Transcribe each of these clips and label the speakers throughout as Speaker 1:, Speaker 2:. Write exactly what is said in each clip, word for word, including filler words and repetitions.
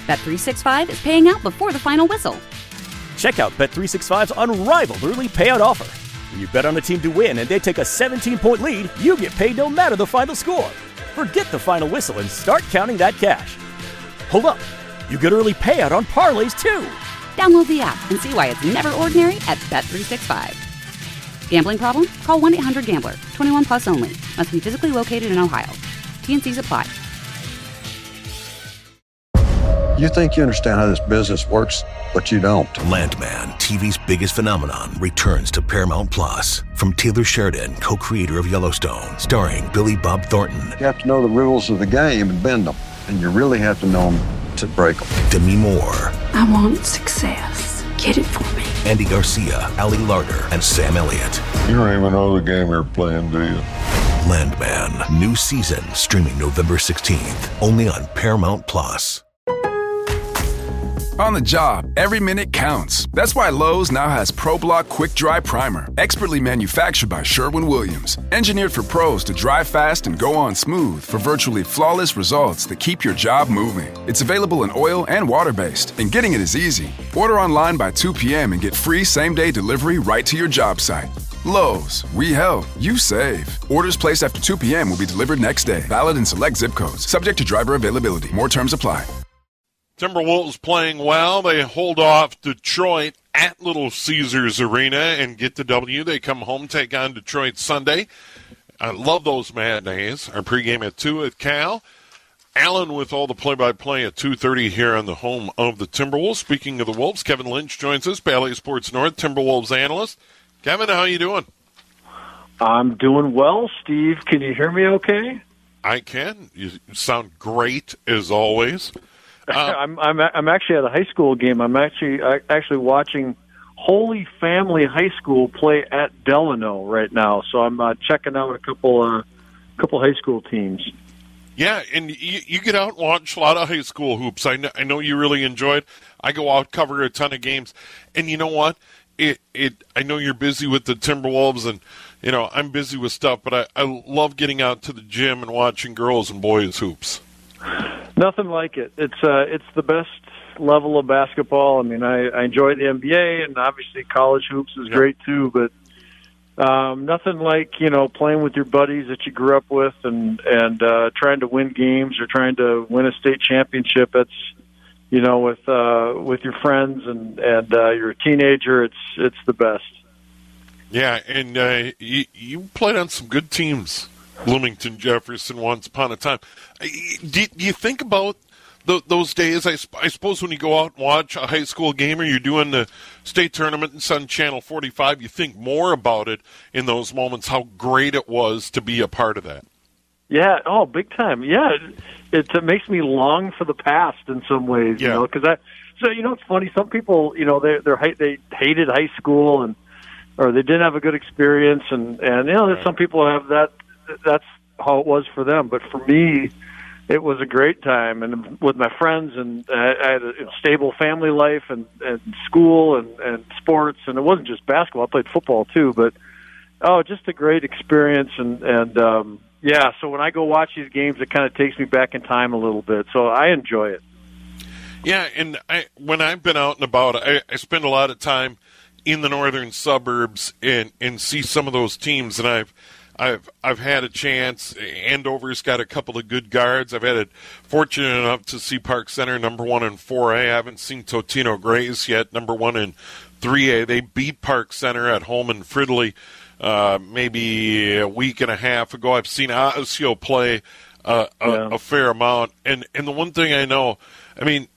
Speaker 1: Bet three sixty-five is paying out before the final whistle.
Speaker 2: Check out Bet three sixty-five's unrivaled early payout offer. When you bet on a team to win and they take a seventeen-point lead, you get paid no matter the final score. Forget the final whistle and start counting that cash. Hold up. You get early payout on parlays, too.
Speaker 1: Download the app and see why it's never ordinary at Bet three sixty-five. Gambling problem? Call one eight hundred gambler. twenty-one plus only. Must be physically located in Ohio. T N Cs apply.
Speaker 3: You think you understand how this business works, but you don't.
Speaker 4: Landman, T V's biggest phenomenon, returns to Paramount Plus. From Taylor Sheridan, co-creator of Yellowstone, starring Billy Bob Thornton.
Speaker 3: You have to know the rules of the game and bend them, and you really have to know them to break them.
Speaker 4: Demi Moore.
Speaker 5: I want success. Get it for me.
Speaker 4: Andy Garcia, Ali Larter, and Sam Elliott.
Speaker 6: You don't even know the game you're playing, do you?
Speaker 4: Landman, new season, streaming November sixteenth, only on Paramount Plus.
Speaker 7: On the job, every minute counts. That's why Lowe's now has ProBlock Quick Dry Primer, expertly manufactured by Sherwin-Williams. Engineered for pros to dry fast and go on smooth for virtually flawless results that keep your job moving. It's available in oil and water-based, and getting it is easy. Order online by two p.m. and get free same-day delivery right to your job site. Lowe's, we help, you save. Orders placed after two p.m. will be delivered next day. Valid in select zip codes. Subject to driver availability. More terms apply.
Speaker 8: Timberwolves playing well. They hold off Detroit at Little Caesars Arena and get the W. They come home, take on Detroit Sunday. I love those matinees. Our pregame at two at Cal. Allen with all the play-by-play at two thirty here on the home of the Timberwolves. Speaking of the Wolves, Kevin Lynch joins us, Bally Sports North Timberwolves analyst. Kevin, how you doing?
Speaker 9: I'm doing well, Steve. Can you hear me okay?
Speaker 8: I can. You sound great, as always. Uh,
Speaker 9: I'm I'm I'm actually at a high school game. I'm actually uh, actually watching Holy Family High School play at Delano right now. So I'm uh, checking out a couple uh, couple high school teams.
Speaker 8: Yeah, and you, you get out and watch a lot of high school hoops. I know, I know you really enjoy it. I go out, cover a ton of games, and you know what? It it I know you're busy with the Timberwolves, and you know I'm busy with stuff, but I, I love getting out to the gym and watching girls and boys hoops.
Speaker 9: Nothing like it. It's uh, it's the best level of basketball. I mean, I, I enjoy the N B A, and obviously college hoops is
Speaker 8: yeah.
Speaker 9: great too. But um, nothing like you know playing with your buddies that you grew up with, and and uh, trying to win games or trying to win a state championship. That's you know with uh, with your friends and and uh, you're a teenager. It's it's the best.
Speaker 8: Yeah, and uh, you, you played on some good teams. Bloomington Jefferson once upon a time. Do, do you think about th- those days? I, sp- I suppose when you go out and watch a high school game or you're doing the state tournament and on Channel forty-five, you think more about it in those moments, how great it was to be a part of that.
Speaker 9: Yeah, oh, big time. Yeah, it, it makes me long for the past in some ways,
Speaker 8: yeah.
Speaker 9: you know, because I, so, you know, it's funny, some people, you know, they're, they're, they hated high school and, or they didn't have a good experience, and, and you know, there's some people have that, that's how it was for them. But for me, it was a great time, and with my friends, and I had a stable family life, and, and school, and, and sports, and it wasn't just basketball. I played football too, but oh, just a great experience, and and um, yeah. So when I go watch these games, it kind of takes me back in time a little bit. So I enjoy it.
Speaker 8: Yeah, and I when I've been out and about, I, I spend a lot of time in the northern suburbs and and see some of those teams, and I've. I've I've had a chance. Andover's got a couple of good guards. I've had it fortunate enough to see Park Center number one in four A. I haven't seen Totino Grays yet, number one in three A. They beat Park Center at home in Fridley uh, maybe a week and a half ago. I've seen Osseo play uh, a, yeah. a fair amount. And, and the one thing I know, I mean,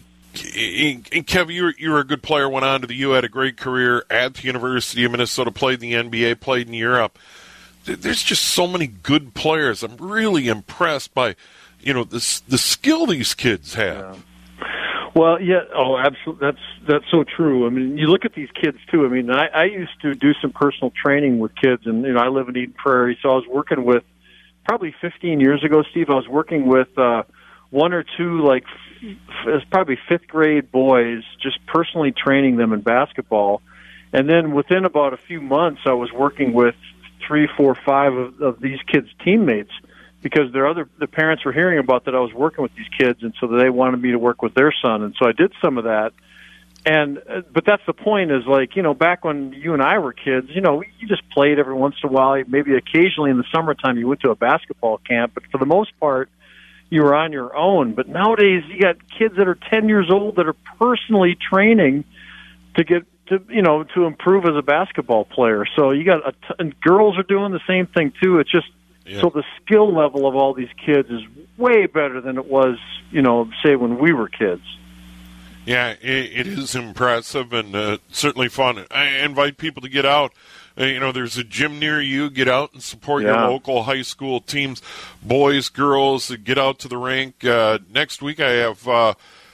Speaker 8: and Kev, you were, you were a good player, went on to the U, had a great career at the University of Minnesota, played in the N B A, played in Europe. There's just so many good players. I'm really impressed by, you know, the the skill these kids have.
Speaker 9: Yeah. Well, yeah, oh, absolutely. That's that's so true. I mean, you look at these kids too. I mean, I, I used to do some personal training with kids, and you know, I live in Eden Prairie, so I was working with probably fifteen years ago, Steve. I was working with uh, one or two like f- probably fifth grade boys, just personally training them in basketball, and then within about a few months, I was working with three, four, five of, of these kids' teammates, because their other the parents were hearing about that I was working with these kids, and so they wanted me to work with their son, and so I did some of that. And uh, but that's the point is, like, you know, back when you and I were kids, you know, you just played every once in a while. Maybe occasionally in the summertime you went to a basketball camp, but for the most part, you were on your own. But nowadays you got kids that are ten years old that are personally training to get to, you know, to improve as a basketball player. So you got a t- and girls are doing the same thing too. It's just yeah. So the skill level of all these kids is way better than it was, you know, say when we were kids.
Speaker 8: Yeah, it, it is impressive and uh, certainly fun. I invite people to get out. Uh, you know, there's a gym near you. Get out and support yeah. your local high school teams, boys, girls. Get out to the rink. Uh, next week I have uh,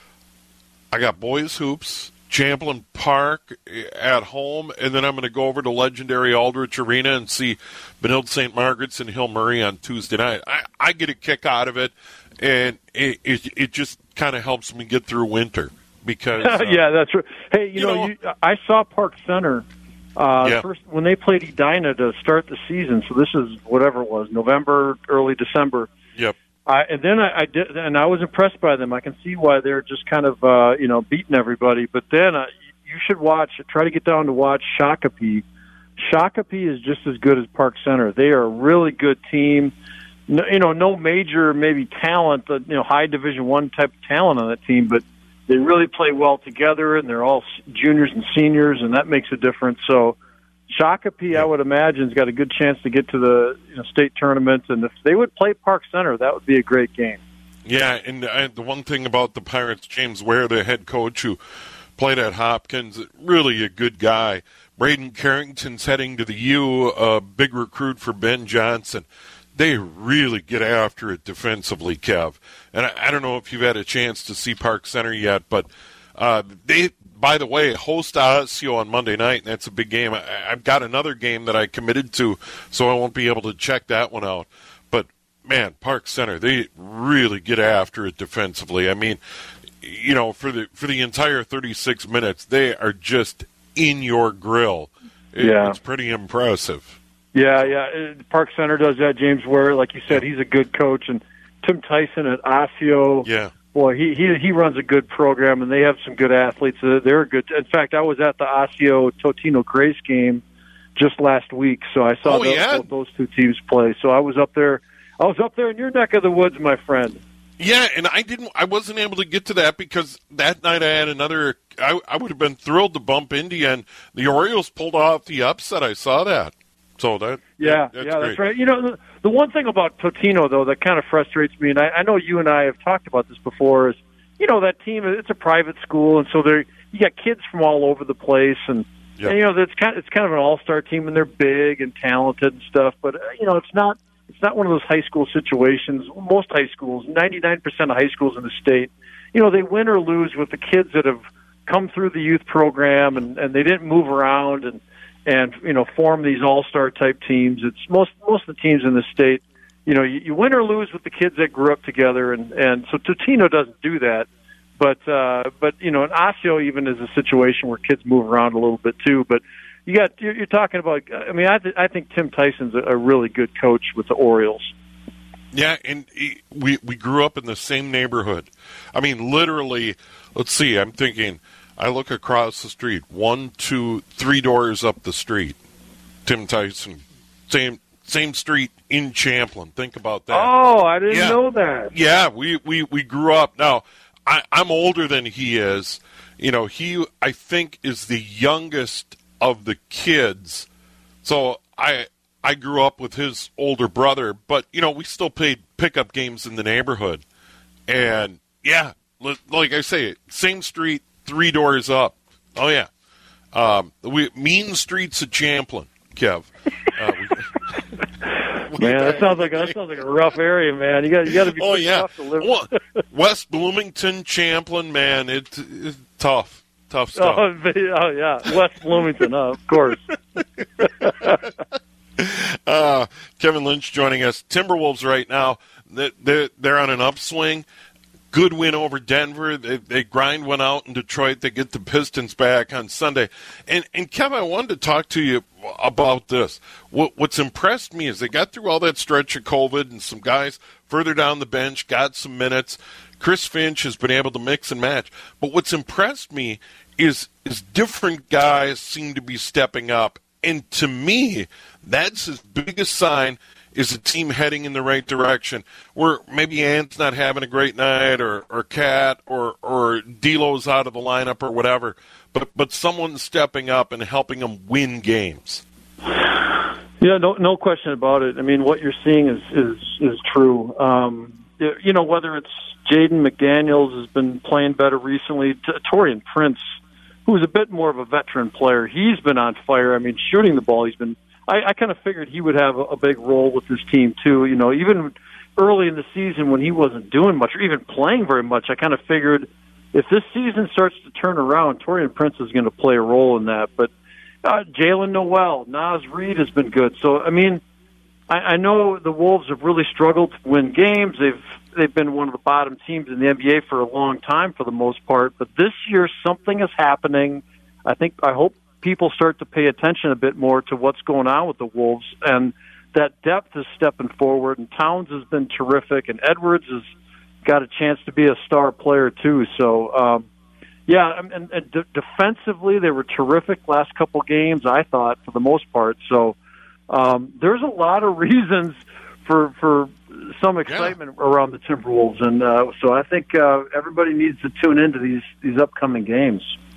Speaker 8: I got boys hoops, Champlin Park at home, and then I'm going to go over to legendary Aldrich Arena and see Benilde Saint Margaret's and Hill Murray on Tuesday night. I, I get a kick out of it, and it it, it just kind of helps me get through winter. Because uh,
Speaker 9: yeah, that's right. Hey, you, you know, know you, I saw Park Center uh, yeah. first when they played Edina to start the season. So this is whatever it was, November, early December.
Speaker 8: Yep.
Speaker 9: Uh, and then I, I did, and I was impressed by them. I can see why they're just kind of uh, you know beating everybody. But then uh, you should watch. Try to get down to watch Shakopee. Shakopee is just as good as Park Center. They are a really good team. No, you know, no major maybe talent, uh, you know, high Division One type of talent on that team, but they really play well together, and they're all juniors and seniors, and that makes a difference. So Shakopee, I would imagine, has got a good chance to get to the you know, state tournament, and if they would play Park Center, that would be a great game.
Speaker 8: Yeah, and uh, the one thing about the Pirates, James Ware, the head coach who played at Hopkins, really a good guy. Braden Carrington's heading to the U, a big recruit for Ben Johnson. They really get after it defensively, Kev. And I, I don't know if you've had a chance to see Park Center yet, but uh, they, by the way, host Osseo on Monday night, and that's a big game. I, I've got another game that I committed to, so I won't be able to check that one out. But, man, Park Center, they really get after it defensively. I mean, you know, for the for the entire thirty-six minutes, they are just in your grill. It,
Speaker 9: yeah.
Speaker 8: It's pretty impressive.
Speaker 9: Yeah, yeah. Park Center does that. James Ware, like you said, he's a good coach, and Tim Tyson at Osseo.
Speaker 8: Yeah,
Speaker 9: boy, he he he runs a good program, and they have some good athletes. They're good. In fact, I was at the Osseo Totino Grace game just last week, so I saw
Speaker 8: oh,
Speaker 9: those,
Speaker 8: yeah?
Speaker 9: those two teams play. So I was up there. I was up there in your neck of the woods, my friend.
Speaker 8: Yeah, and I didn't. I wasn't able to get to that because that night I had another. I, I would have been thrilled to bump Indy, and the Orioles pulled off the upset. I saw that. So that
Speaker 9: yeah,
Speaker 8: that's
Speaker 9: yeah,
Speaker 8: great.
Speaker 9: That's right. You know, the, the one thing about Totino, though, that kind of frustrates me, and I, I know you and I have talked about this before, is you know that team. It's a private school, and so they're you got kids from all over the place, and,
Speaker 8: yep.
Speaker 9: and you know it's kind of, it's kind of an all-star team, and they're big and talented and stuff. But uh, you know, it's not it's not one of those high school situations. Most high schools, ninety-nine percent of high schools in the state, you know, they win or lose with the kids that have come through the youth program, and, and they didn't move around and. and, you know, form these all-star type teams. It's most most of the teams in the state, you know, you, you win or lose with the kids that grew up together, and, and so Totino doesn't do that. But, uh, but you know, in Osseo even is a situation where kids move around a little bit too. But you got, you're, you're talking about, I mean, I, th- I think Tim Tyson's a, a really good coach with the Orioles.
Speaker 8: Yeah, and he, we, we grew up in the same neighborhood. I mean, literally, let's see, I'm thinking, I look across the street, one, two, three doors up the street. Tim Tyson, same same street in Champlin. Think about that.
Speaker 9: Oh, I didn't
Speaker 8: yeah.
Speaker 9: know that.
Speaker 8: Yeah, we, we, we grew up. Now, I, I'm older than he is. You know, he, I think, is the youngest of the kids. So I I grew up with his older brother. But, you know, we still played pickup games in the neighborhood. And, yeah, like I say, same street. Three doors up. Oh, yeah. Um, we Mean Streets of Champlin, Kev. Uh, we,
Speaker 9: man, that sounds like that sounds like a rough area, man. You got you got to be
Speaker 8: oh, yeah.
Speaker 9: tough to live.
Speaker 8: Well, West Bloomington, Champlin, man, it, it's tough. Tough stuff.
Speaker 9: Oh, oh yeah. West Bloomington, oh, of course.
Speaker 8: uh, Kevin Lynch joining us. Timberwolves right now, they're, they're on an upswing. good win over Denver. They, they grind one out in Detroit. They get the Pistons back on Sunday. And, and Kev, I wanted to talk to you about this. What, what's impressed me is they got through all that stretch of COVID, and some guys further down the bench got some minutes. Chris Finch has been able to mix and match. But what's impressed me is, is different guys seem to be stepping up. And to me, that's his biggest sign is a team heading in the right direction. Where maybe Ant's not having a great night, or, or Cat, or, or D'Lo's out of the lineup or whatever, but but someone's stepping up and helping them win games.
Speaker 9: Yeah, no no question about it. I mean, what you're seeing is is, is true. Um, you know, whether it's Jaden McDaniels has been playing better recently, T- Taurean Prince, who's a bit more of a veteran player, he's been on fire. I mean, shooting the ball, he's been I, I kind of figured he would have a, a big role with this team, too. You know, even early in the season when he wasn't doing much or even playing very much, I kind of figured if this season starts to turn around, Taurean Prince is going to play a role in that. But uh, Jalen Noel, Naz Reid has been good. So, I mean, I, I know the Wolves have really struggled to win games. They've they've been one of the bottom teams in the N B A for a long time for the most part. But this year, something is happening. I think, I hope people start to pay attention a bit more to what's going on with the Wolves, and that depth is stepping forward, and Towns has been terrific, and Edwards has got a chance to be a star player too. So, um, yeah, and, and de- defensively, they were terrific last couple games, I thought, for the most part. So um, there's a lot of reasons for for some excitement yeah. around the Timberwolves, and uh, so I think uh, everybody needs to tune into these these upcoming games.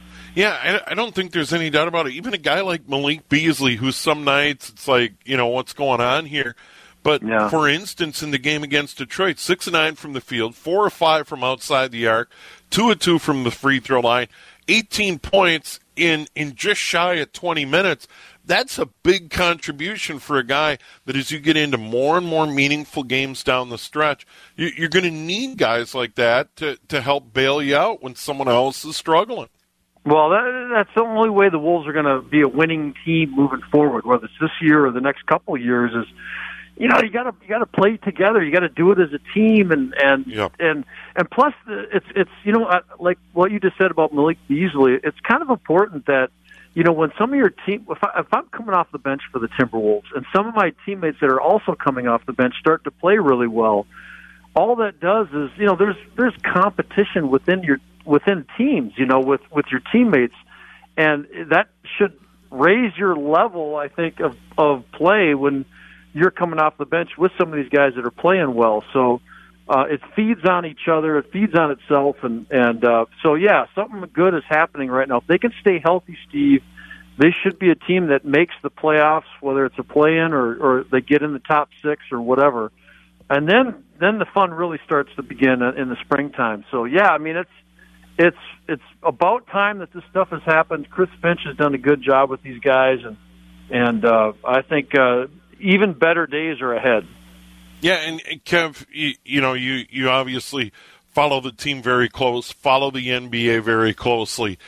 Speaker 8: Yeah, I don't think there's any doubt about it. Even a guy like Malik Beasley, who some nights it's like, you know, what's going on here? But, yeah. for instance, in the game against Detroit, six of nine from the field, four or five from outside the arc, two of two from the free throw line, eighteen points in, in just shy of twenty minutes. That's a big contribution for a guy that as you get into more and more meaningful games down the stretch, you're going to need guys like that to, to help bail you out when someone else is struggling.
Speaker 9: Well, that, that's the only way the Wolves are going to be a winning team moving forward, whether it's this year or the next couple of years. Is you know you got to you got to play together. You got to do it as a team, and and
Speaker 8: yep.
Speaker 9: and and plus it's it's you know like what you just said about Malik Beasley. It's kind of important that you know when some of your team, if, I, if I'm coming off the bench for the Timberwolves, and some of my teammates that are also coming off the bench start to play really well, all that does is you know there's there's competition within your. within teams, you know, with, with your teammates. And that should raise your level, I think, of, of play when you're coming off the bench with some of these guys that are playing well. So uh, it feeds on each other. It feeds on itself. And, and uh, so, yeah, something good is happening right now. If they can stay healthy, Steve, they should be a team that makes the playoffs, whether it's a play-in or, or they get in the top six or whatever. And then, then the fun really starts to begin in the springtime. So, yeah, I mean, it's, It's it's about time that this stuff has happened. Chris Finch has done a good job with these guys, and and uh, I think uh, even better days are ahead.
Speaker 8: Yeah, and Kev, you, you know, you, you obviously follow the team very close, follow the N B A very closely,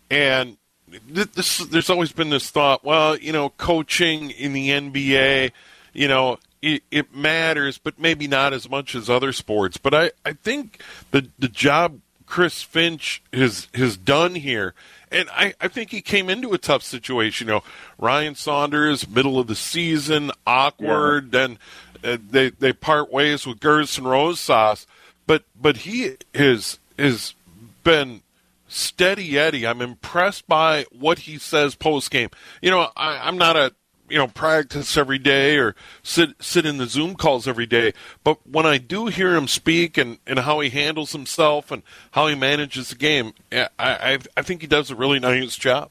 Speaker 8: and this, there's always been this thought, well, you know, coaching in the N B A, you know, it, it matters, but maybe not as much as other sports. But I, I think the the job Chris Finch has has done here, and I, I think he came into a tough situation. You know, Ryan Saunders, middle of the season, awkward, yeah. and uh, they they part ways with Gerson Rosas, but but he has has been steady Eddie. I'm impressed by what he says post game. You know, I, I'm not a you know, practice every day or sit sit in the Zoom calls every day. But when I do hear him speak and, and how he handles himself and how he manages the game, I, I I think he does a really nice job.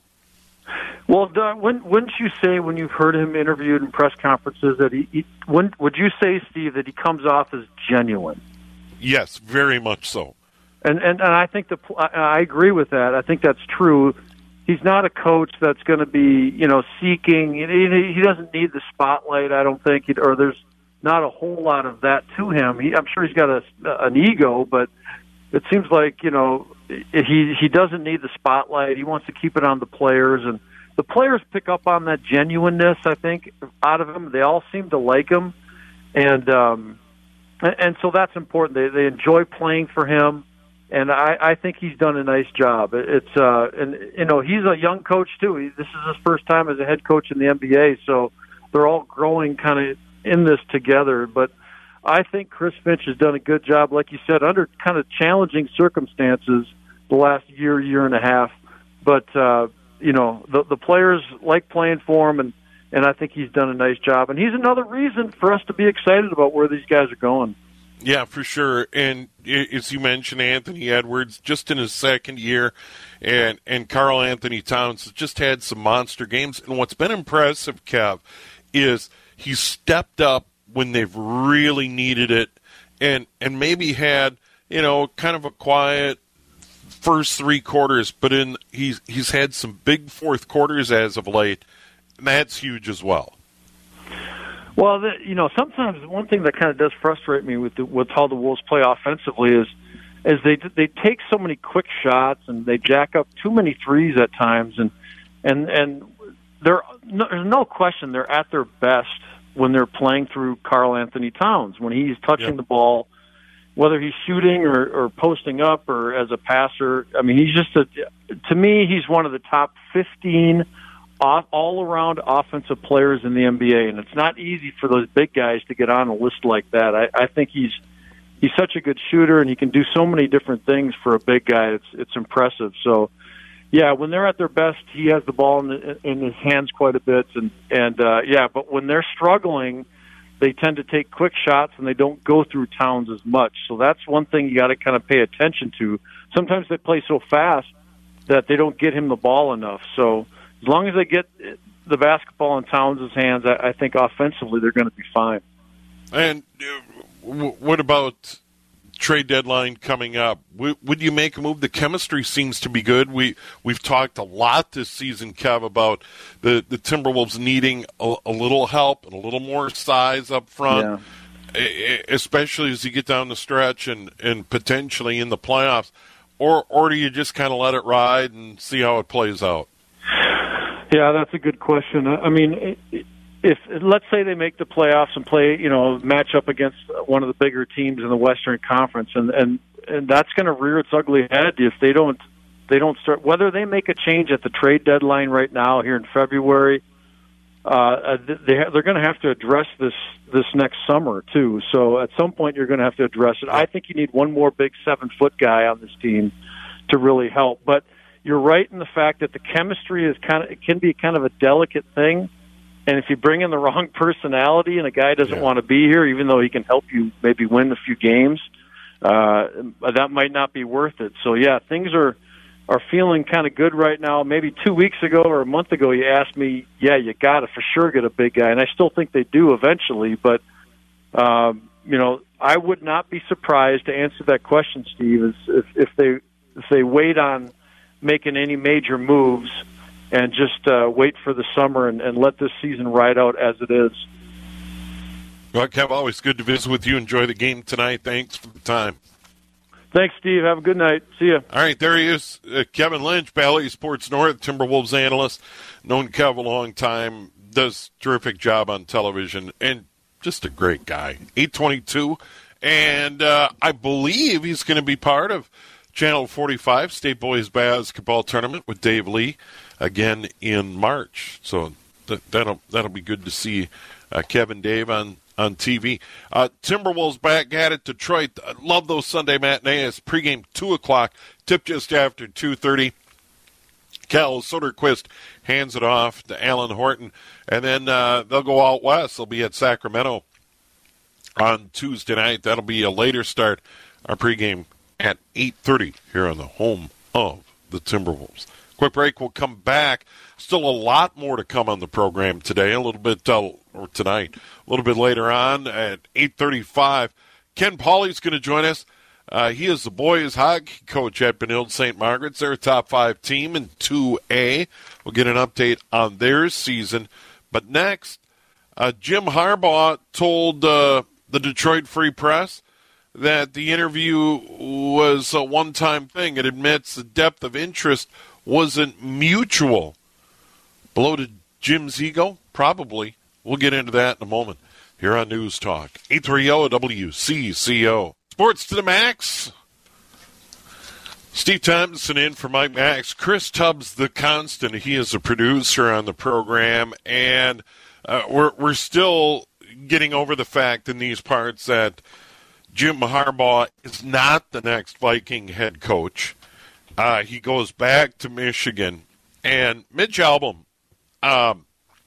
Speaker 9: Well, Doug, when, wouldn't you say when you've heard him interviewed in press conferences that he, he when, would you say, Steve, that he comes off as genuine?
Speaker 8: Yes, very much so.
Speaker 9: And and, and I think the I agree with that. I think that's true. He's not a coach that's going to be, you know, seeking. He doesn't need the spotlight, I don't think, or there's not a whole lot of that to him. He, I'm sure he's got a, an ego, but it seems like, you know, he he doesn't need the spotlight. He wants to keep it on the players, and the players pick up on that genuineness, I think, out of him. They all seem to like him, and um, and so that's important. They they enjoy playing for him. and I, I think he's done a nice job. It's uh, and you know he's a young coach too. He, this is his first time as a head coach in the N B A, so they're all growing kind of in this together. But I think Chris Finch has done a good job, like you said, under kind of challenging circumstances the last year, year and a half. But uh, you know the the players like playing for him, and and I think he's done a nice job. And he's another reason for us to be excited about where these guys are going.
Speaker 8: Yeah, for sure. And as you mentioned, Anthony Edwards, just in his second year, and and Karl Anthony Towns has just had some monster games. And what's been impressive, Kev, is he's stepped up when they've really needed it, and and maybe had, you know, kind of a quiet first three quarters, but in he's he's had some big fourth quarters as of late, and that's huge as well.
Speaker 9: Well, the, you know, sometimes one thing that kind of does frustrate me with the, with how the Wolves play offensively is is they they take so many quick shots and they jack up too many threes at times, and and and they're no, there's no question they're at their best when they're playing through Karl Anthony Towns, when he's touching yep. the ball, whether he's shooting or, or posting up or as a passer. I mean, he's just a to me he's one of the top fifteen all-around offensive players in the N B A, and it's not easy for those big guys to get on a list like that. I, I think he's he's such a good shooter, and he can do so many different things for a big guy. It's it's impressive. So, yeah, when they're at their best, he has the ball in, the, in his hands quite a bit, and and uh, yeah. But when they're struggling, they tend to take quick shots, and they don't go through Towns as much. So that's one thing you got to kind of pay attention to. Sometimes they play so fast that they don't get him the ball enough. So as long as they get the basketball in Towns' hands, I, I think offensively they're going to be fine.
Speaker 8: And uh, w- what about trade deadline coming up? W- would you make a move? The chemistry seems to be good. We, we've talked a lot this season, Kev, about the, the Timberwolves needing a, a little help and a little more size up front, yeah. especially as you get down the stretch and, and potentially in the playoffs. Or, or do you just kind of let it ride and see how it plays out?
Speaker 9: Yeah, that's a good question. I mean, if let's say they make the playoffs and play, you know, match up against one of the bigger teams in the Western Conference, and and, and that's going to rear its ugly head if they don't they don't start. Whether they make a change at the trade deadline right now here in February, uh, they they're going to have to address this this next summer too. So at some point, you're going to have to address it. I think you need one more big seven foot guy on this team to really help, but you're right in the fact that the chemistry is kind of, it can be kind of a delicate thing. And if you bring in the wrong personality and a guy doesn't yeah. want to be here, even though he can help you maybe win a few games, uh, that might not be worth it. So yeah, things are, are feeling kind of good right now. Maybe two weeks ago or a month ago, you asked me, yeah, you got to for sure get a big guy. And I still think they do eventually, but, um, you know, I would not be surprised to answer that question, Steve, is if, if they, if they wait on making any major moves and just uh, wait for the summer and, and let this season ride out as it is.
Speaker 8: Well, Kev, always good to visit with you. Enjoy the game tonight. Thanks for the time.
Speaker 9: Thanks, Steve. Have a good night. See you.
Speaker 8: All right, there he is, uh, Kevin Lynch, Bally Sports North, Timberwolves analyst, known Kev a long time, does a terrific job on television, and just a great guy. eight twenty-two, and uh, I believe he's going to be part of Channel forty-five State Boys Basketball Tournament with Dave Lee again in March. So th- that'll that'll be good to see uh, Kevin Dave on, on T V. Uh, Timberwolves back at it. Detroit. I love those Sunday matinees. Pregame two o'clock. Tip just after two thirty. Cal Soderquist hands it off to Alan Horton. And then uh, they'll go out west. They'll be at Sacramento on Tuesday night. That'll be a later start. Our pregame at eight thirty here on the home of the Timberwolves. Quick break. We'll come back. Still a lot more to come on the program today, a little bit, uh, or tonight, a little bit later on at eight thirty-five. Ken Pauly's going to join us. Uh, he is the boys hockey coach at Benilde Saint Margaret's. They're a top five team in two A. We'll get an update on their season. But next, uh, Jim Harbaugh told uh, the Detroit Free Press that the interview was a one-time thing. It admits the depth of interest wasn't mutual. Bloated Jim's ego? Probably. We'll get into that in a moment here on News Talk. eight thirty W C C O. Sports to the max. Steve Thompson in for Mike Max. Chris Tubbs, the constant. He is a producer on the program, and uh, we're we're still getting over the fact in these parts that Jim Harbaugh is not the next Viking head coach. Uh, he goes back to Michigan, and Mitch Albom, um,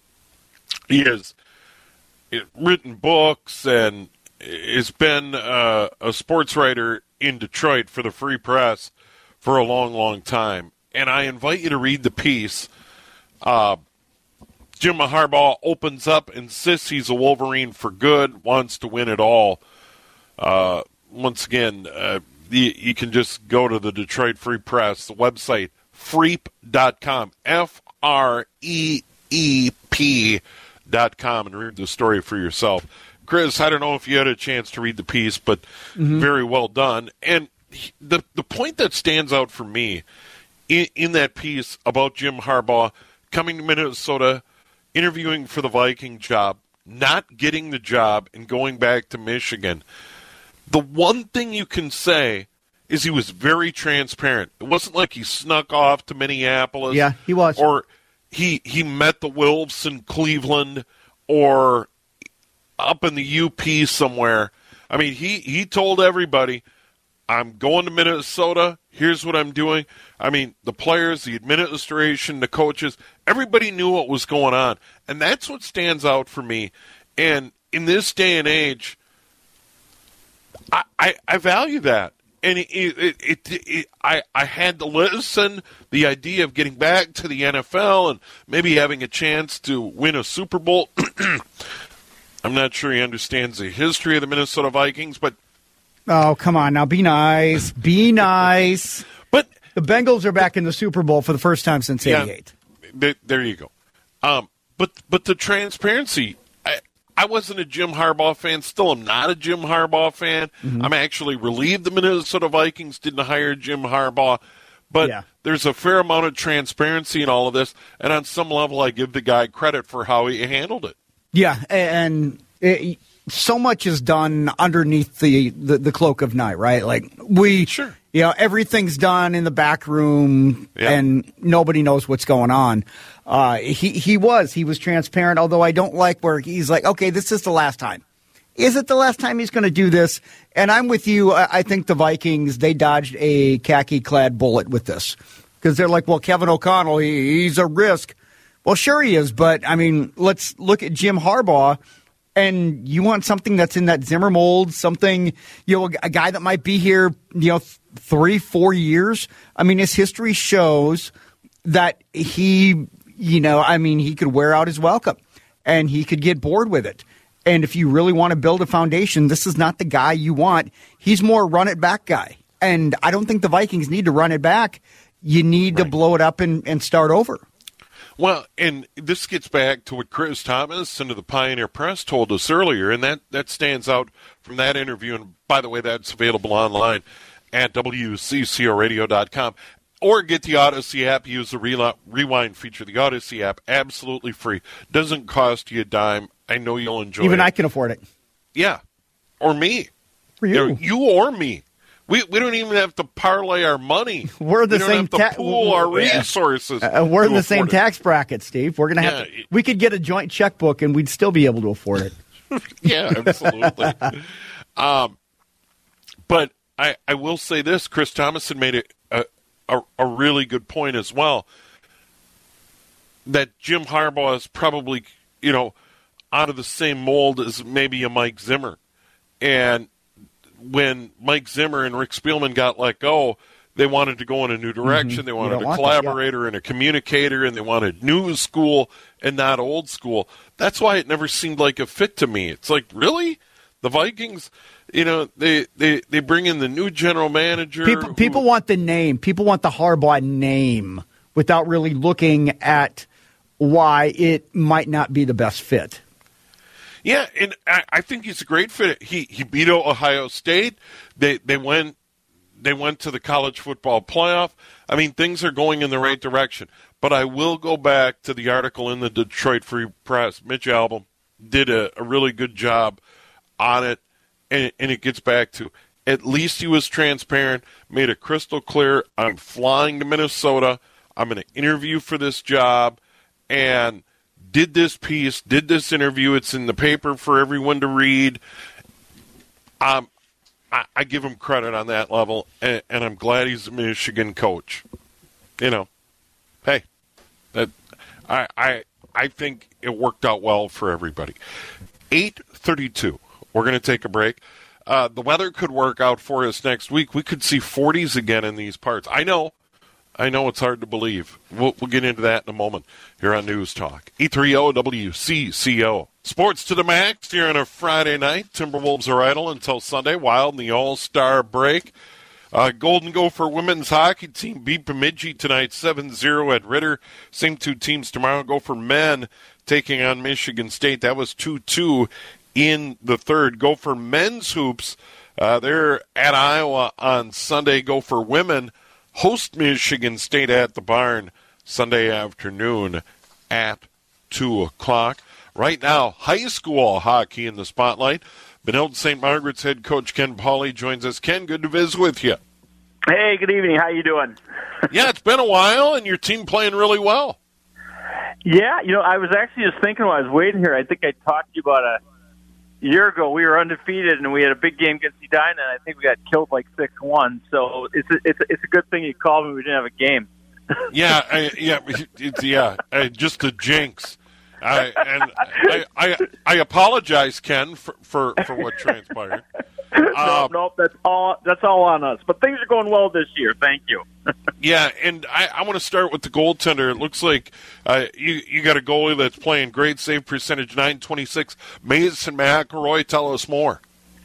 Speaker 8: he has written books and has been uh, a sports writer in Detroit for the Free Press for a long, long time. And I invite you to read the piece. Uh, Jim Harbaugh opens up, insists he's a Wolverine for good, wants to win it all. Uh, once again, uh, you, you can just go to the Detroit Free Press, the website, freep dot com, F R E E P dot com, and read the story for yourself. Chris, I don't know if you had a chance to read the piece, but mm-hmm. very well done. And the the point that stands out for me in, in that piece about Jim Harbaugh coming to Minnesota, interviewing for the Viking job, not getting the job, and going back to Michigan, the one thing you can say is he was very transparent. It wasn't like he snuck off to Minneapolis.
Speaker 10: Yeah, he was.
Speaker 8: Or he, he met the Wolves in Cleveland or up in the U P somewhere. I mean, he, he told everybody, I'm going to Minnesota. Here's what I'm doing. I mean, the players, the administration, the coaches, everybody knew what was going on. And that's what stands out for me. And in this day and age, I, I, I value that. And it, it, it, it, I, I had to listen. The idea of getting back to the N F L and maybe having a chance to win a Super Bowl. I'm not sure he understands the history of the Minnesota Vikings, but
Speaker 10: oh, come on now. Be nice. Be nice.
Speaker 8: But
Speaker 10: the Bengals are back in the Super Bowl for the first time since eighty-eight.
Speaker 8: Yeah, there you go. Um, but but the transparency, I, I wasn't a Jim Harbaugh fan. Still am not a Jim Harbaugh fan. Mm-hmm. I'm actually relieved the Minnesota Vikings didn't hire Jim Harbaugh. But yeah. There's a fair amount of transparency in all of this. And on some level, I give the guy credit for how he handled it.
Speaker 10: Yeah, and it, so much is done underneath the, the, the cloak of night, right? Like, we,
Speaker 8: sure.
Speaker 10: you know, everything's done in the back room, yeah. and nobody knows what's going on. Uh, he, he was. He was transparent, although I don't like where he's like, okay, this is the last time. Is it the last time he's going to do this? And I'm with you. I think the Vikings, they dodged a khaki-clad bullet with this. Because they're like, well, Kevin O'Connell, he, he's a risk. Well, sure he is, but, I mean, let's look at Jim Harbaugh, and you want something that's in that Zimmer mold, something, you know, a, a guy that might be here, you know, th- three, four years. I mean, his history shows that he, you know, I mean, he could wear out his welcome, and he could get bored with it. And if you really want to build a foundation, this is not the guy you want. He's more run-it-back guy, and I don't think the Vikings need to run it back. You need right. to blow it up and, and start over.
Speaker 8: Well, and this gets back to what Chris Thomas and to the Pioneer Press told us earlier, and that, that stands out from that interview. And by the way, that's available online at W C C O radio dot com. Or get the Odyssey app, use the Rewind feature. The Odyssey app, absolutely free. Doesn't cost you a dime. I know you'll enjoy
Speaker 10: Even
Speaker 8: it.
Speaker 10: Even I can afford it.
Speaker 8: Yeah. Or me.
Speaker 10: For you.
Speaker 8: You, know, you or me. We we don't even have to parlay our money.
Speaker 10: We're the
Speaker 8: we
Speaker 10: same
Speaker 8: don't have to pool ta- our resources.
Speaker 10: Uh, we're in the same it. tax bracket, Steve. We're gonna have. Yeah. To, we could get a joint checkbook, and we'd still be able to afford it.
Speaker 8: Yeah, absolutely. um, but I I will say this: Chris Thomason made a, a a a really good point as well. That Jim Harbaugh is probably, you know, out of the same mold as maybe a Mike Zimmer, and when Mike Zimmer and Rick Spielman got let go, they wanted to go in a new direction. Mm-hmm. They wanted a want collaborator this, yeah. and a communicator, and they wanted new school and not old school. That's why it never seemed like a fit to me. It's like, really? The Vikings, you know, they, they, they bring in the new general manager.
Speaker 10: People, who, people want the name. People want the Harbaugh name without really looking at why it might not be the best fit.
Speaker 8: Yeah, and I, I think he's a great fit. He he beat Ohio State. They they went they went to the college football playoff. I mean, things are going in the right direction. But I will go back to the article in the Detroit Free Press. Mitch Albom did a, a really good job on it, and, and it gets back to at least he was transparent, made it crystal clear. I'm flying to Minnesota. I'm going to interview for this job, and did this piece, did this interview. It's in the paper for everyone to read. Um, I, I give him credit on that level, and, and I'm glad he's a Michigan coach. You know, hey, that I I I think it worked out well for everybody. eight thirty-two. We're going to take a break. Uh, the weather could work out for us next week. We could see forties again in these parts. I know. I know it's hard to believe. We'll, we'll get into that in a moment here on News Talk. E thirty W C C O. Sports to the max here on a Friday night. Timberwolves are idle until Sunday. Wild in the All-Star break. Uh, Golden Gopher women's hockey team beat Bemidji tonight seven zero at Ritter. Same two teams tomorrow. Gopher men taking on Michigan State. That was two two in the third. Gopher men's hoops, uh, they're at Iowa on Sunday. Gopher women host Michigan State at the Barn Sunday afternoon at two o'clock. Right now, high school hockey in the spotlight. Benilde Saint Margaret's head coach Ken Pauley joins us. Ken, good to visit with you.
Speaker 11: Hey, good evening. How you doing?
Speaker 8: Yeah, it's been a while, and your team playing really well.
Speaker 11: Yeah, you know, I was actually just thinking while I was waiting here, I think I talked to you about a year ago. We were undefeated, and we had a big game against Edina, and I think we got killed like six one. So it's a, it's a, it's a good thing you called me. We didn't have a game.
Speaker 8: yeah, I, yeah, it's, yeah, uh, just a jinx. I, and I, I, I apologize, Ken, for, for, for what transpired.
Speaker 11: no,
Speaker 8: uh,
Speaker 11: no, that's all. That's all on us. But things are going well this year. Thank you.
Speaker 8: yeah, and I, I want to start with the goaltender. It looks like uh, you you got a goalie that's playing great, save percentage nine twenty-six. Mason McElroy, tell us more.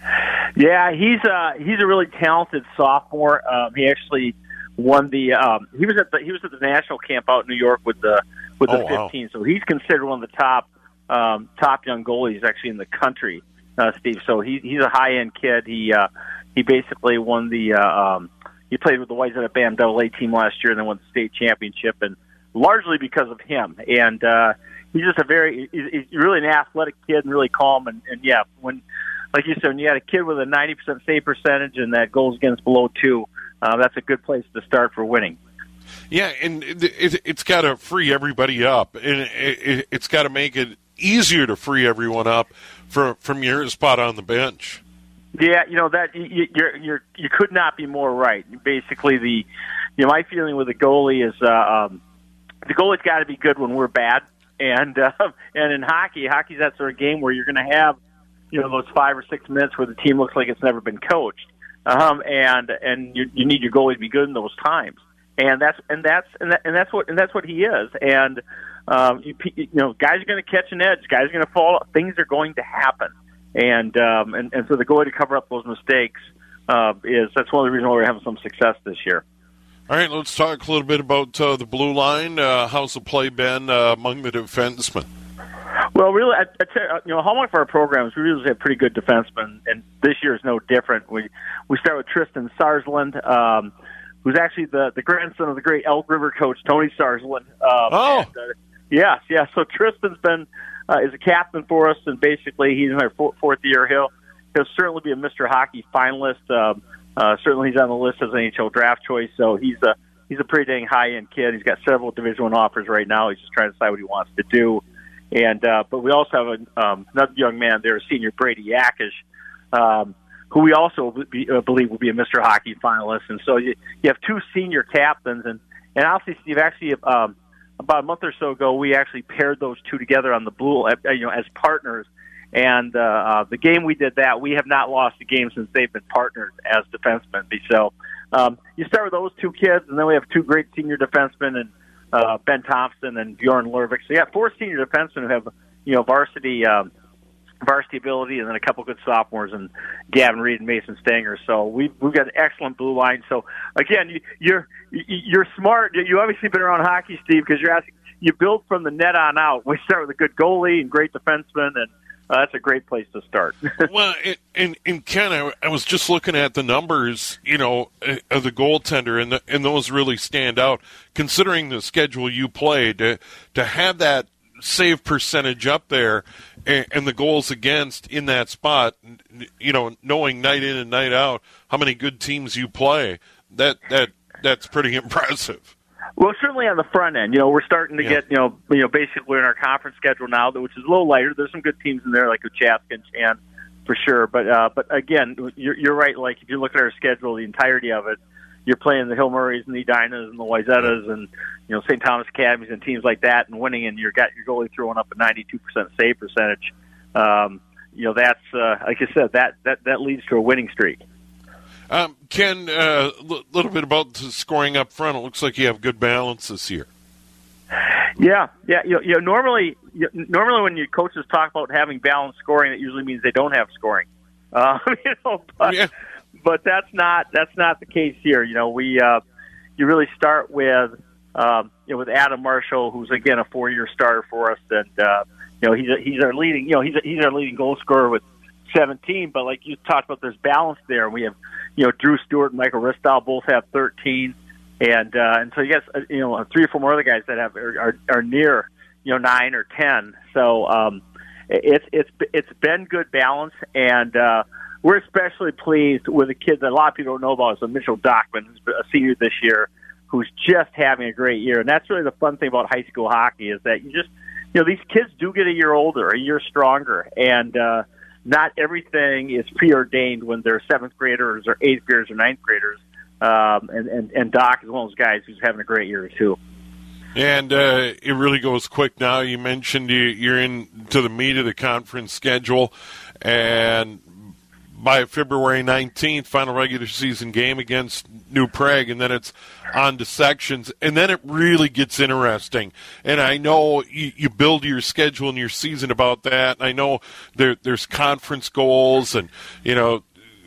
Speaker 11: Yeah, he's uh, he's a really talented sophomore. Um, he actually won the. Um, he was at the he was at the national camp out in New York with the. With the
Speaker 8: oh,
Speaker 11: fifteen,
Speaker 8: wow.
Speaker 11: So he's considered one of the top um, top young goalies actually in the country, uh, Steve. So he, he's a high end kid. He uh, he basically won the uh, um, he played with the Wayzata Bam Double A team last year and then won the state championship, and largely because of him. And uh, he's just a very he's, he's really an athletic kid and really calm. And, and yeah, when like you said, when you had a kid with a ninety percent save percentage and that goals against below two, uh, that's a good place to start for winning.
Speaker 8: Yeah, and it, it, it's got to free everybody up, and it, it, it's got to make it easier to free everyone up from from your spot on the bench.
Speaker 11: Yeah, you know that you, you're you're you could not be more right. Basically, the you know my feeling with the goalie is uh, um, the goalie's got to be good when we're bad, and uh, and in hockey, hockey's that sort of game where you're going to have you know those five or six minutes where the team looks like it's never been coached, um, and and you, you need your goalie to be good in those times. And that's and that's and, that, and that's what and that's what he is. And um, you, you know, guys are going to catch an edge. Guys are going to fall. Things are going to happen. And um, and and so the goal to cover up those mistakes uh, is that's one of the reasons why we're having some success this year.
Speaker 8: All right, let's talk a little bit about uh, the blue line. Uh, how's the play been uh, among the defensemen?
Speaker 11: Well, really, I, I tell you, you know, hallmark for our programs, we really have pretty good defensemen, and this year is no different. We we start with Tristan Sarsland. Um, who's actually the, the grandson of the great Elk River coach, Tony Sarsland. Um,
Speaker 8: oh.
Speaker 11: And, uh, yes, yes. So Tristan's been uh, is a captain for us, and basically he's in our four, fourth year. He'll, he'll certainly be a Mister Hockey finalist. Um, uh, certainly he's on the list as an N H L draft choice, so he's a, he's a pretty dang high-end kid. He's got several Division One offers right now. He's just trying to decide what he wants to do. And uh, But we also have a, um, another young man there, senior Brady Yakish, um, who we also be, uh, believe will be a Mister Hockey finalist. And so you, you have two senior captains. And, and honestly, Steve, actually, um, about a month or so ago, we actually paired those two together on the blue, uh, you know, as partners. And uh, uh, the game we did that, we have not lost a game since they've been partnered as defensemen. So um, you start with those two kids, and then we have two great senior defensemen, and uh, Ben Thompson and Bjorn Lervik. So you have four senior defensemen who have, you know, varsity um, varsity ability, and then a couple good sophomores, and Gavin Reed and Mason Stanger. So we've, we've got an excellent blue line. So, again, you, you're you're smart. You obviously been around hockey, Steve, because you're asking, you build from the net on out. We start with a good goalie and great defenseman, and uh, that's a great place to start.
Speaker 8: Well, and, and Ken, I, I was just looking at the numbers, you know, of the goaltender, and the, and those really stand out. Considering the schedule you played, to, to have that save percentage up there and, and the goals against in that spot, you know, knowing night in and night out how many good teams you play, that that that's pretty impressive.
Speaker 11: Well, certainly on the front end, you know, we're starting to yeah. get, you know, you know, basically in our conference schedule now, which is a little lighter. There's some good teams in there like Chaska and Chan, for sure. But uh, but again, you're, you're right. Like if you look at our schedule, the entirety of it, you're playing the Hill Murrays and the Edinas and the Wayzetas and you know Saint Thomas Academies and teams like that, and winning, and you're got your goalie throwing up a ninety-two percent save percentage. Um, you know, that's uh, like I said, that that that leads to a winning streak.
Speaker 8: Um, Ken, a uh, l- little bit about the scoring up front. It looks like you have good balance this year.
Speaker 11: Yeah, yeah. You know, you know normally, you, normally when your coaches talk about having balanced scoring, it usually means they don't have scoring. Uh, you know, but,
Speaker 8: yeah.
Speaker 11: but that's not that's not the case here. You know, we uh, you really start with um, you know with Adam Marshall, who's again a four-year starter for us, and uh, you know he's a, he's our leading you know he's a, he's our leading goal scorer with seventeen. But like you talked about, there's balance there. We have you know Drew Stewart and Michael Ristow both have thirteen. And uh, and so you guys, you know, three or four more other guys that have are, are, are near, you know, nine or ten. So um, it's it's it's been good balance, and uh, we're especially pleased with the kids that a lot of people don't know about. So Mitchell Dockman, who's a senior this year, who's just having a great year, and that's really the fun thing about high school hockey is that you just, you know, these kids do get a year older, a year stronger, and uh, not everything is preordained when they're seventh graders or eighth graders or ninth graders. Um, and, and, and Doc is one of those guys who's having a great year, too.
Speaker 8: And uh, it really goes quick now. You mentioned you, you're into the meat of the conference schedule, and by February nineteenth, final regular season game against New Prague, and then it's on to sections, and then it really gets interesting. And I know you, you build your schedule and your season about that, and I know there, there's conference goals and, you know,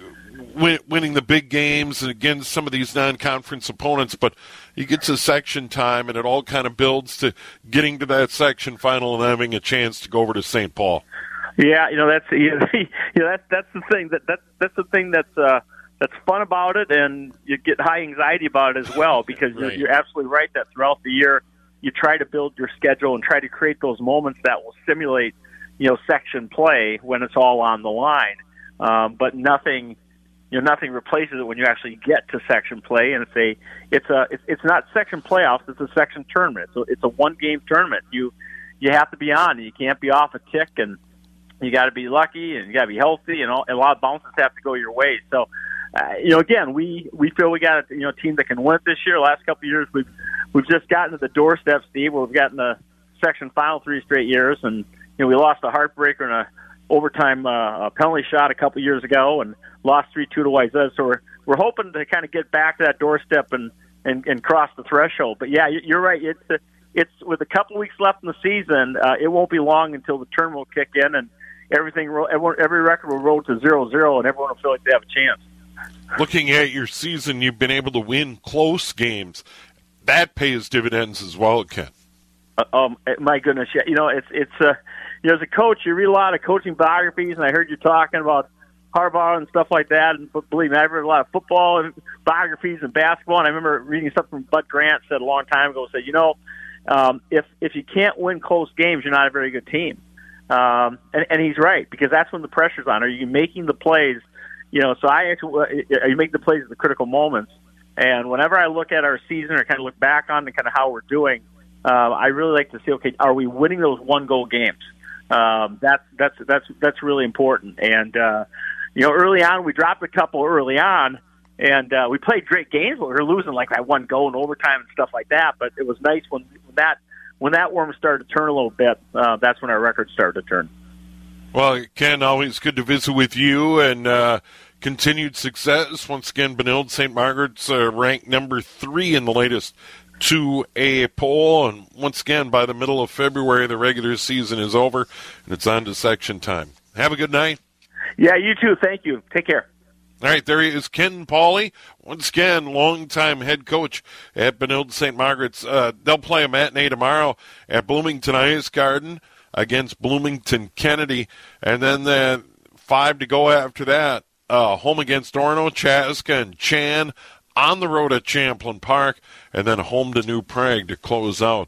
Speaker 8: Win, winning the big games against some of these non-conference opponents, but you get to section time, and it all kind of builds to getting to that section final and having a chance to go over to Saint Paul.
Speaker 11: Yeah, you know that's you know, that's that's the thing that that that's the thing that's uh, that's fun about it, and you get high anxiety about it as well because right. you're, you're absolutely right that throughout the year you try to build your schedule and try to create those moments that will simulate you know section play when it's all on the line, um, but nothing. You know, nothing replaces it when you actually get to section play, and it's a, it's a, it's, it's not section playoffs. It's a section tournament. So it's a one-game tournament. You, you have to be on. You can't be off a tick, and you got to be lucky, and you got to be healthy, and all, and a lot of bounces have to go your way. So, uh, you know, again, we, we feel we got a you know team that can win it this year. The last couple of years, we've we've just gotten to the doorstep, Steve, where we've gotten the section final three straight years, and you know we lost a heartbreaker in a overtime uh, a penalty shot a couple years ago, and lost three two to Wayzata. So we're we're hoping to kind of get back to that doorstep and, and, and cross the threshold. But yeah, you're right. It's a, it's with a couple of weeks left in the season. Uh, it won't be long until the tournament will kick in, and everything everyone, every record will roll to zero zero, and everyone will feel like they have a chance.
Speaker 8: Looking at your season, you've been able to win close games. That pays dividends as well, Ken.
Speaker 11: Uh, um, my goodness, yeah. You know, it's it's uh, you know, as a coach, you read a lot of coaching biographies, and I heard you talking about Harbaugh and stuff like that. And believe me, I've read a lot of football and biographies and basketball. And I remember reading something from Bud Grant said a long time ago. Said, you know, um, if if you can't win close games, you're not a very good team. Um, and, and he's right, because that's when the pressure's on. Are you making the plays? You know, so I actually are you making the plays at the critical moments? And whenever I look at our season or kind of look back on and kind of how we're doing, uh, I really like to see, okay, are we winning those one goal games? Um, that's that's that's that's really important. And uh, you know, early on we dropped a couple early on, and uh, we played great games, but we were losing like by one goal in overtime and stuff like that. But it was nice when, when that when that worm started to turn a little bit. Uh, that's when our record started to turn.
Speaker 8: Well, Ken, always good to visit with you, and uh, continued success. Once again, Benilde Saint Margaret's uh, ranked number three in the latest two A poll, and once again, by the middle of February, the regular season is over, and it's on to section time. Have a good night.
Speaker 11: Yeah, you too. Thank you. Take care.
Speaker 8: All right, there he is, Ken Pauley. Once again, longtime head coach at Benilde Saint Margaret's. Uh, they'll play a matinee tomorrow at Bloomington Ice Garden against Bloomington Kennedy, and then the five to go after that. Uh, home against Orono, Chaska, and Chan, on the road at Champlain Park, and then home to New Prague to close out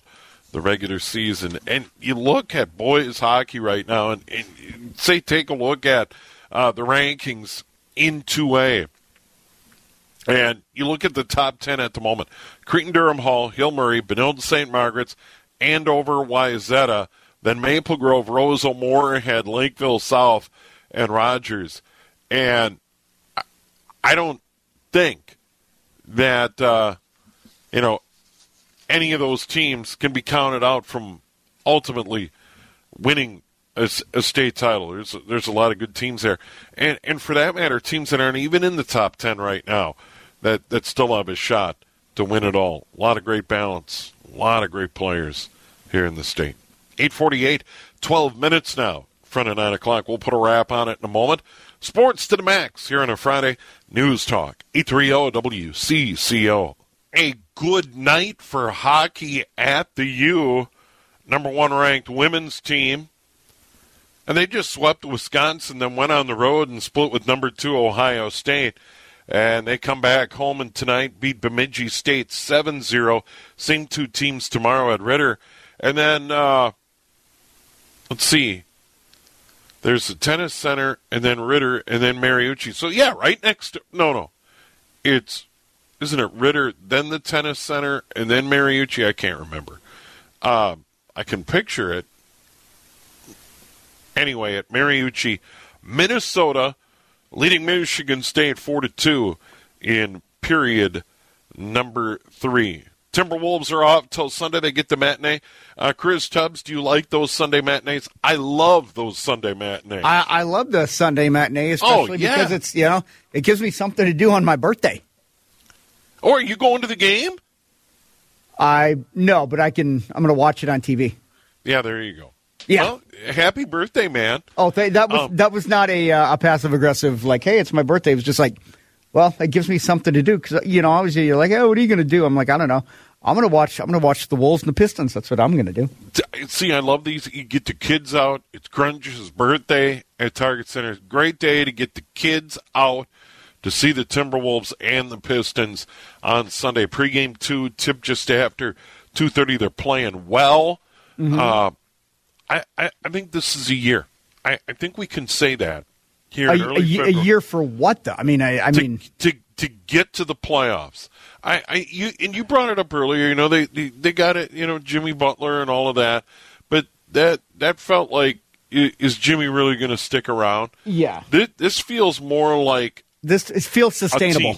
Speaker 8: the regular season. And you look at boys hockey right now, and, and say take a look at uh, the rankings in two A. And you look at the top ten at the moment. Cretin-Durham Hall, Hill Murray, Benilde Saint Margaret's, Andover, Wayzata, then Maple Grove, Roseau, Moorhead, Lakeville South, and Rogers. And I don't think that, uh, you know, any of those teams can be counted out from ultimately winning a, a state title. There's there's a lot of good teams there, and and for that matter, teams that aren't even in the top ten right now that that still have a shot to win it all. A lot of great balance, a lot of great players here in the state. eight forty-eight, twelve minutes now in front of nine o'clock. We'll put a wrap on it in a moment. Sports to the max here on a Friday. News Talk eight thirty W C C O. A good night for hockey at the U. Number one ranked women's team. And they just swept Wisconsin, then went on the road and split with number two Ohio State. And they come back home and tonight beat Bemidji State seven zero. Same two teams tomorrow at Ritter. And then, uh, let's see. There's the Tennis Center, and then Ritter, and then Mariucci. So, yeah, right next to – no, no. It's – isn't it Ritter, then the Tennis Center, and then Mariucci? I can't remember. Um, I can picture it. Anyway, at Mariucci, Minnesota leading Michigan State four to two in period number three. Timberwolves are off till Sunday. They get the matinee. Uh, Chris Tubbs, do you like those Sunday matinees? I love those Sunday matinees.
Speaker 10: I, I love the Sunday matinee, especially
Speaker 8: oh, yeah.
Speaker 10: because it's, you know, it gives me something to do on my birthday.
Speaker 8: Or are you going to the game?
Speaker 10: I no, but I can. I'm going to watch it on T V.
Speaker 8: Yeah, there you go.
Speaker 10: Yeah.
Speaker 8: Well, happy birthday, man.
Speaker 10: Oh, th- that was
Speaker 8: um,
Speaker 10: that was not a uh, a passive aggressive like, hey, it's my birthday. It was just like, well, it gives me something to do because you know, obviously you're like, oh, what are you going to do? I'm like, I don't know. I'm going to watch. I'm going to watch the Wolves and the Pistons. That's what I'm going to do.
Speaker 8: See, I love these. You get the kids out. It's Grunge's birthday at Target Center. Great day to get the kids out to see the Timberwolves and the Pistons on Sunday. Pre-game two, tip just after two thirty. They're playing well. Mm-hmm. Uh, I, I, I think this is a year. I, I think we can say that here
Speaker 10: a,
Speaker 8: in early
Speaker 10: a,
Speaker 8: February.
Speaker 10: A year for what, though? I mean, I, I
Speaker 8: to,
Speaker 10: mean,
Speaker 8: to to get to the playoffs. I, I you and you brought it up earlier. You know, they, they they got it. You know, Jimmy Butler and all of that. But that that felt like, is Jimmy really going to stick around?
Speaker 10: Yeah.
Speaker 8: This, this feels more like
Speaker 10: this. It feels sustainable.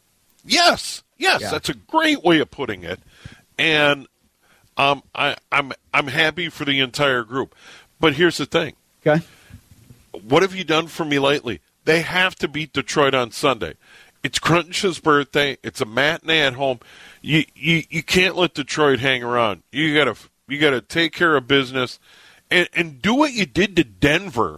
Speaker 8: Yes, yes,
Speaker 10: yeah.
Speaker 8: That's a great way of putting it. And um, I, I'm I'm happy for the entire group. But here's the thing.
Speaker 10: Okay.
Speaker 8: What have you done for me lately? They have to beat Detroit on Sunday. It's Crunch's birthday. It's a matinee at home. You you, you can't let Detroit hang around. You gotta you gotta take care of business, and, and do what you did to Denver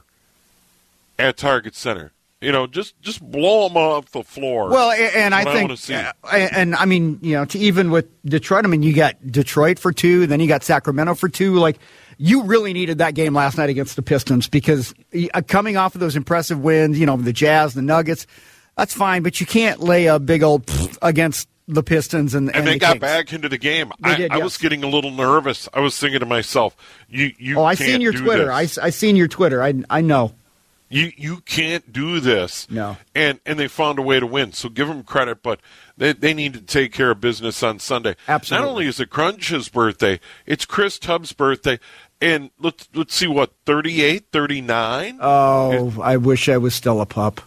Speaker 8: at Target Center. You know, just just blow them off the floor.
Speaker 10: Well, and I think,
Speaker 8: I
Speaker 10: uh, and I mean, you know, to even with Detroit, I mean, you got Detroit for two, then you got Sacramento for two. Like, you really needed that game last night against the Pistons because uh, coming off of those impressive wins, you know, the Jazz, the Nuggets, that's fine, but you can't lay a big old against the Pistons and, and,
Speaker 8: and they
Speaker 10: the
Speaker 8: got
Speaker 10: Kings.
Speaker 8: back into the game.
Speaker 10: They
Speaker 8: I,
Speaker 10: did,
Speaker 8: I
Speaker 10: yes.
Speaker 8: was getting a little nervous. I was thinking to myself, "You, you."
Speaker 10: Oh, I
Speaker 8: can't
Speaker 10: seen your
Speaker 8: do
Speaker 10: Twitter. I,
Speaker 8: this.
Speaker 10: I seen your Twitter. I I know.
Speaker 8: You you can't do this.
Speaker 10: No.
Speaker 8: And and they found a way to win. So give them credit, but they they need to take care of business on Sunday.
Speaker 10: Absolutely.
Speaker 8: Not only is it Crunch's birthday, it's Chris Tubbs' birthday. And let's let's see what, thirty-eight, thirty-nine?
Speaker 10: Oh, I wish I was still a pup.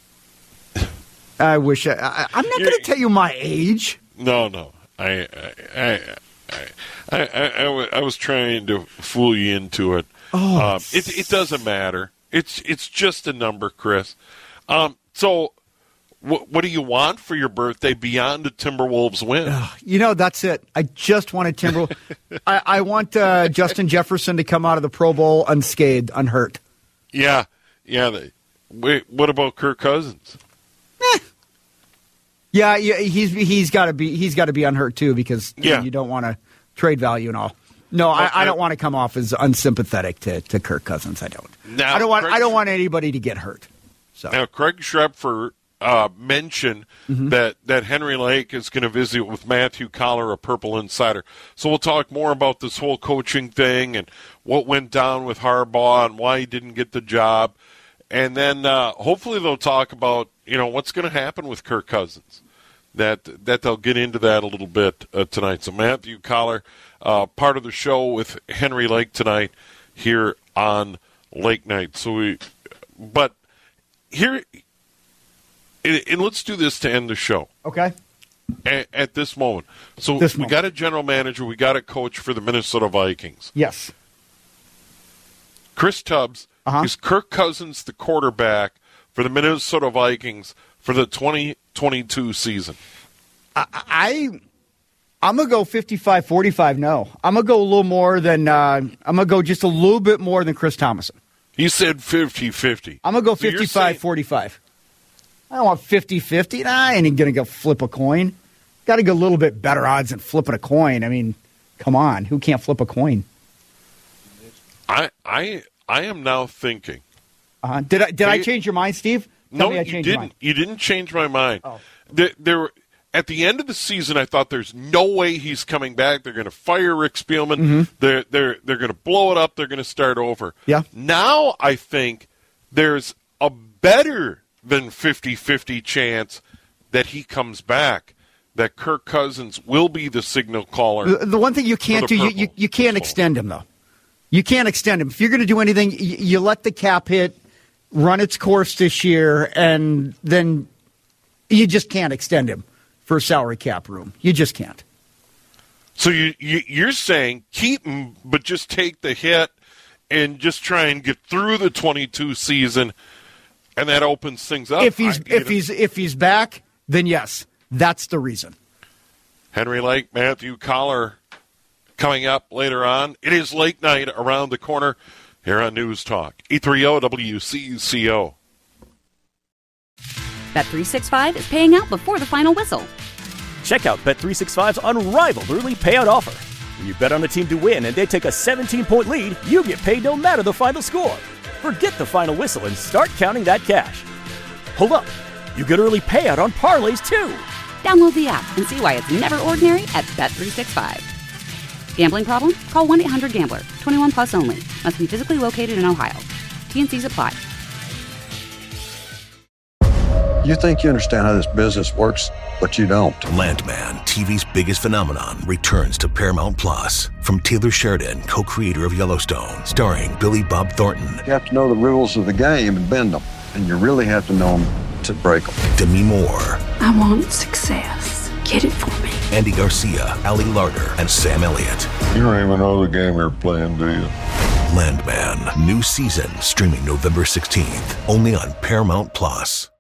Speaker 10: I wish I, I I'm not going to tell you my age.
Speaker 8: No, no. I I I I, I, I, I was trying to fool you into it.
Speaker 10: Oh,
Speaker 8: um, it it doesn't matter. It's it's just a number, Chris. Um, so, what what do you want for your birthday beyond the Timberwolves win?
Speaker 10: You know, that's it. I just wanted Timberwolves. I, I want uh, Justin Jefferson to come out of the Pro Bowl unscathed, unhurt.
Speaker 8: Yeah, yeah. They, wait, what about Kirk Cousins?
Speaker 10: Eh. Yeah, yeah, he's he's got to be he's got to be unhurt too because you,
Speaker 8: yeah.
Speaker 10: know, you don't want to trade value and all. No, I, I don't want to come off as unsympathetic to, to Kirk Cousins. I don't.
Speaker 8: Now,
Speaker 10: I don't want.
Speaker 8: Craig,
Speaker 10: I don't want anybody to get hurt. So
Speaker 8: now, Craig Shrevford uh, mention
Speaker 10: Mm-hmm.
Speaker 8: that, that Henry Lake is going to visit with Matthew Collar, a Purple Insider. So we'll talk more about this whole coaching thing and what went down with Harbaugh and why he didn't get the job. And then uh, hopefully they'll talk about, you know, what's going to happen with Kirk Cousins. That that they'll get into that a little bit uh, tonight. So Matthew Collar, uh, part of the show with Henry Lake tonight here on Lake Night. So we, but here, and, and let's do this to end the show.
Speaker 10: Okay.
Speaker 8: At, at this moment. So
Speaker 10: This
Speaker 8: we
Speaker 10: moment.
Speaker 8: got a general manager, we got a coach for the Minnesota Vikings.
Speaker 10: Yes.
Speaker 8: Chris Tubbs,
Speaker 10: Uh-huh.
Speaker 8: is Kirk Cousins the quarterback for the Minnesota Vikings for the twenty twenty-two season?
Speaker 10: I, I I'm gonna go fifty-five forty-five. No, I'm gonna go a little more than. Uh, I'm gonna go just a little bit more than Chris Thomason.
Speaker 8: He said fifty-fifty.
Speaker 10: I'm gonna go
Speaker 8: So you're
Speaker 10: fifty-five
Speaker 8: saying-
Speaker 10: forty-five. I don't want fifty-fifty. Nah, I ain't gonna go flip a coin. Got to go a little bit better odds than flipping a coin. I mean, come on, who can't flip a coin?
Speaker 8: I I I am now thinking.
Speaker 10: Uh, did I did I
Speaker 8: They-
Speaker 10: change your mind, Steve? Tell
Speaker 8: No,
Speaker 10: me I
Speaker 8: you
Speaker 10: changed your
Speaker 8: didn't.
Speaker 10: mind.
Speaker 8: You didn't change my mind.
Speaker 10: Oh.
Speaker 8: There, there, at the end of the season, I thought there's no way he's coming back. They're going to fire Rick Spielman.
Speaker 10: Mm-hmm.
Speaker 8: They're they're they're going to blow it up. They're going to start over.
Speaker 10: Yeah.
Speaker 8: Now I think there's a better than fifty-fifty chance that he comes back. That Kirk Cousins will be the signal caller.
Speaker 10: The, the one thing you can't
Speaker 8: the
Speaker 10: do, you, you,
Speaker 8: purple
Speaker 10: you can't
Speaker 8: soul.
Speaker 10: extend him, though. You can't extend him. If you're going to do anything, you, you let the cap hit run its course this year, and then you just can't extend him for salary cap room. You just can't.
Speaker 8: So you, you you're saying keep him, but just take the hit and just try and get through the twenty-two season, and that opens things up.
Speaker 10: If he's
Speaker 8: I- you
Speaker 10: if
Speaker 8: know,
Speaker 10: he's if he's back, then yes, that's the reason.
Speaker 8: Henry Lake, Matthew Collar, coming up later on. It is Lake Night around the corner here on News Talk E thirty W C C O.
Speaker 1: Bet three sixty-five is paying out before the final whistle.
Speaker 2: Check out Bet three sixty-five's unrivaled early payout offer. When you bet on a team to win and they take a seventeen-point lead, you get paid no matter the final score. Forget the final whistle and start counting that cash. Hold up. You get early payout on parlays, too.
Speaker 1: Download the app and see why it's never ordinary at Bet three sixty-five. Gambling problem? Call one eight hundred gambler. twenty-one plus only. Must be physically located in Ohio. T N Cs apply.
Speaker 3: You think you understand how this business works, but you don't.
Speaker 4: Landman, T V's biggest phenomenon, returns to Paramount Plus. From Taylor Sheridan, co-creator of Yellowstone, starring Billy Bob Thornton.
Speaker 3: You have to know the rules of the game and bend them, and you really have to know them to break them.
Speaker 4: Demi Moore,
Speaker 5: I want success. Get it for me.
Speaker 4: Andy Garcia, Ali Larder, and Sam Elliott.
Speaker 6: You don't even know the game you're playing, do you?
Speaker 4: Landman, new season, streaming November sixteenth, only on Paramount Plus.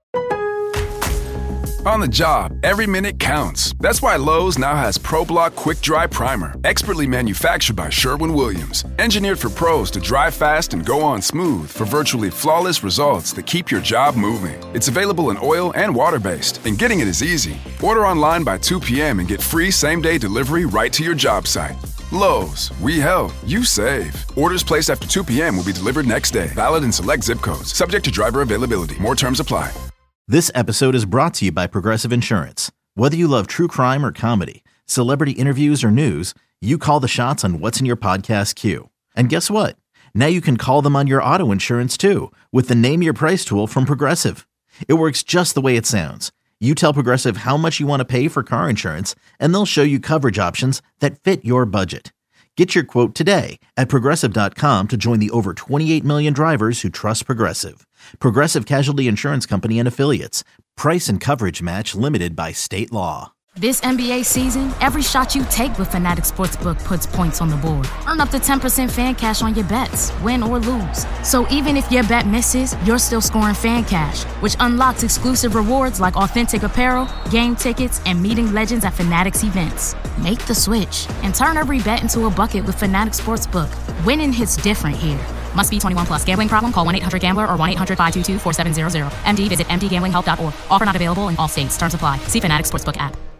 Speaker 7: On the job, every minute counts. That's why Lowe's now has ProBlock Quick Dry Primer, expertly manufactured by Sherwin-Williams. Engineered for pros to dry fast and go on smooth for virtually flawless results that keep your job moving. It's available in oil and water-based, and getting it is easy. Order online by two p.m. and get free same-day delivery right to your job site. Lowe's, we help, you save. Orders placed after two p.m. will be delivered next day. Valid in select zip codes. Subject to driver availability. More terms apply.
Speaker 12: This episode is brought to you by Progressive Insurance. Whether you love true crime or comedy, celebrity interviews or news, you call the shots on what's in your podcast queue. And guess what? Now you can call them on your auto insurance too with the Name Your Price tool from Progressive. It works just the way it sounds. You tell Progressive how much you want to pay for car insurance, and they'll show you coverage options that fit your budget. Get your quote today at Progressive dot com to join the over twenty-eight million drivers who trust Progressive. Progressive Casualty Insurance Company and Affiliates. Price and coverage match limited by state law.
Speaker 13: This N B A season, every shot you take with Fanatic Sportsbook puts points on the board. Earn up to ten percent fan cash on your bets, win or lose. So even if your bet misses, you're still scoring fan cash, which unlocks exclusive rewards like authentic apparel, game tickets, and meeting legends at Fanatic's events. Make the switch and turn every bet into a bucket with Fanatic Sportsbook. Winning hits different here. Must be twenty-one plus. Gambling problem? Call one eight hundred gambler or one eight hundred five two two four seven zero zero. M D visit m d gambling help dot org. Offer not available in all states. Terms apply. See Fanatic Sportsbook app.